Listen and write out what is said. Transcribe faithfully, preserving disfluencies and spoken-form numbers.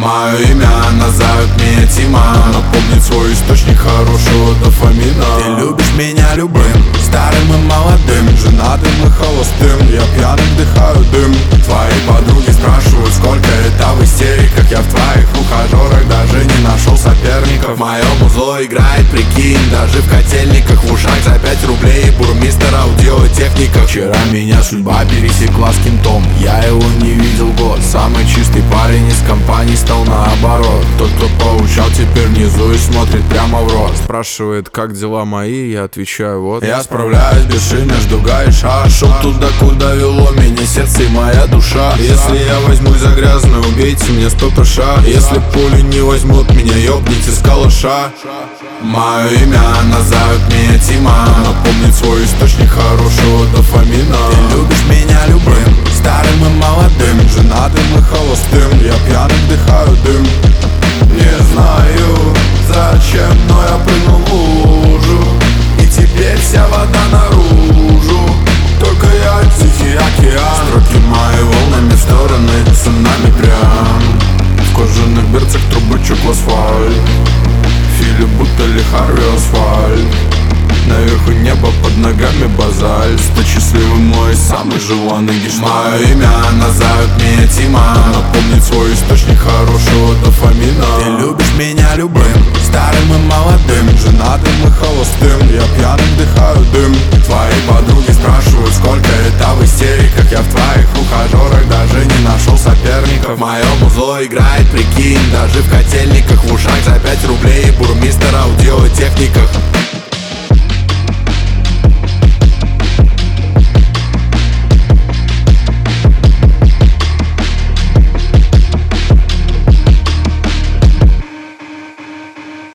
Мое имя назовет меня Тима, напомнит свой источник хорошего дофамина. Ты любишь меня любым, старым и молодым, женатым и холостым. Я пьяным вдыхаю дым. Твои подруги спрашивают, сколько это в истериках. Я в твоих ухажерах даже не нашел соперников. Мое музло играет, прикинь, даже в котельниках. В ушах за пять рублей бурмистер аудиотехника. Вчера меня судьба пересекла с кентом, я его не видел год. Самый чистый парень из компании стал наоборот. Тот, кто поучал, теперь внизу и смотрит прямо в рот. Спрашивает, как дела мои, я отвечаю, вот. Я справляюсь без шин между га и ша. Шел туда, куда вело меня сердце и моя душа. Если я возьмусь за грязную, убейте мне сто пш. Если пули не возьмут меня, ёбните с калаша. Мое имя назовет меня Тима, напомнит свой источник хорошего дофамина. Ты любишь меня любым, старым и молодым, женатым и холостым. Я пьяным вдыхаю дым. Не знаю зачем, но я прыгнул в лужу, и теперь вся вода наружу. Только я тихий океан. Строки мои волнами в стороны, цунами прям. В кожаных берцах трубочек в асфальт. Фили будто ли Харви асфальт. Наверху небо, под ногами базальт. Стать счастливым мой самый желанный гештальт. Мое имя назовет меня Тима, напомнит свой источник хорошего дофамина. Ты любишь меня любым, старым и молодым, женатым и холостым. Я пьяным вдыхаю дым. Твои подруги спрашивают, сколько это в истериках. Я в твоих ухажерах даже не нашел соперников. Мое музло играет, прикинь, даже в котельниках. В ушах за пять рублей бурмистер аудиотехниках.